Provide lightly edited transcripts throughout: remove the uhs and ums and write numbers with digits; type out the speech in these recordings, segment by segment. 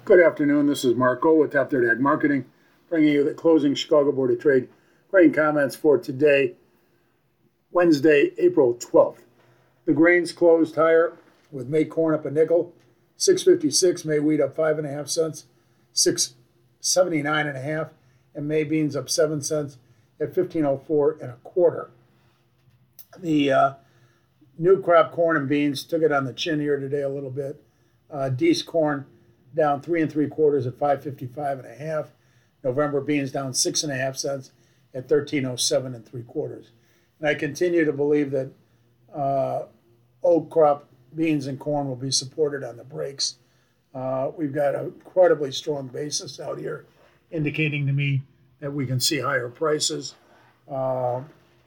Good afternoon. This is Marco with Top Third Ag Marketing, bringing you the closing Chicago Board of Trade grain comments for today, Wednesday, April 12th. The grains closed higher with May corn up a nickel, 6.56. May wheat up 5.5 cents, 6.79.5, and May beans up 7 cents at 15.04 and a quarter. The new crop corn and beans took it on the chin here today a little bit. Dees corn down 3 3/4 at 5.55.5. November beans down 6.5 cents at 13.07 3/4. And I continue to believe that old crop beans and corn will be supported on the breaks. We've got an incredibly strong basis out here, indicating to me that we can see higher prices. The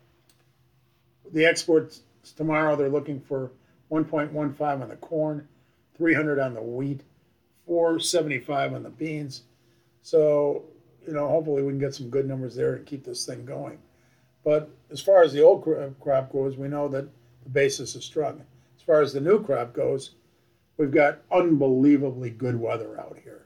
exports tomorrow, they're looking for 1.15 on the corn, 300 on the wheat, 475 on the beans. So, hopefully we can get some good numbers there and keep this thing going. But as far as the old crop goes, we know that the basis is strong. As far as the new crop goes, we've got unbelievably good weather out here.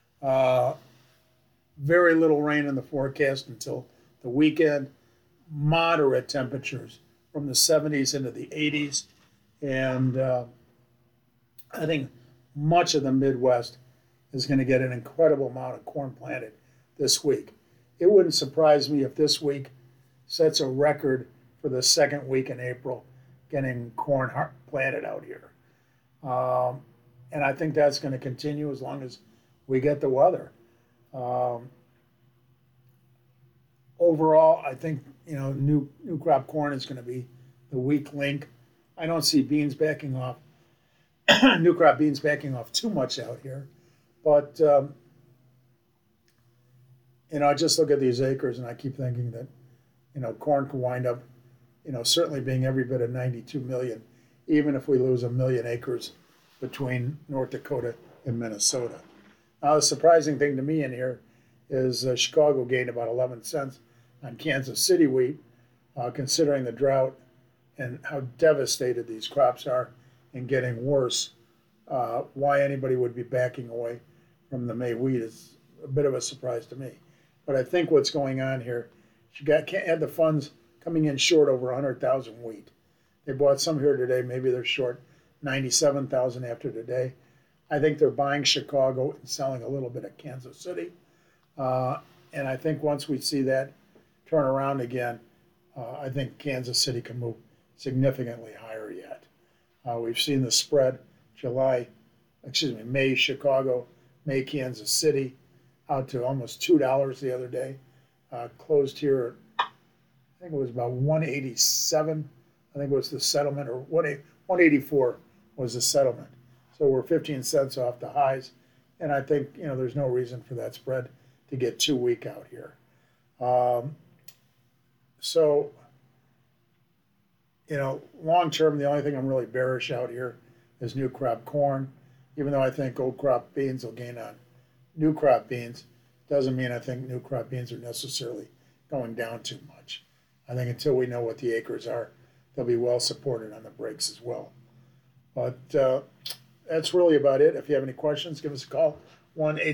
Very little rain in the forecast until the weekend. Moderate temperatures from the 70s into the 80s. And I think much of the Midwest is going to get an incredible amount of corn planted this week. It wouldn't surprise me if this week sets a record for the second week in April getting corn planted out here. And I think that's going to continue as long as we get the weather. Overall, I think, new crop corn is going to be the weak link. I don't see beans backing off, new crop beans backing off too much out here. But, I just look at these acres and I keep thinking that, corn could wind up, certainly being every bit of 92 million, even if we lose 1 million acres between North Dakota and Minnesota. Now, the surprising thing to me in here is Chicago gained about 11 cents on Kansas City wheat, considering the drought and how devastated these crops are and getting worse. Why anybody would be backing away from the May wheat is a bit of a surprise to me. But I think what's going on here, can't have the funds coming in short over 100,000 wheat. They bought some here today. Maybe they're short 97,000 after today. I think they're buying Chicago and selling a little bit of Kansas City. And I think once we see that turn around again, I think Kansas City can move significantly higher yet. We've seen the spread May Chicago, May Kansas City, out to almost $2 the other day. Closed here at, I think it was about 187. I think it was the settlement, or 184 was the settlement. So we're 15 cents off the highs. And I think, there's no reason for that spread to get too weak out here. Long term, the only thing I'm really bearish out here is new crop corn. Even though I think old crop beans will gain on new crop beans, doesn't mean I think new crop beans are necessarily going down too much. I think until we know what the acres are, they'll be well supported on the breaks as well. But that's really about it. If you have any questions, give us a call,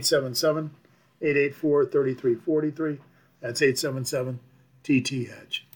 1-877-884-3343. That's 877-TT-HEDGE.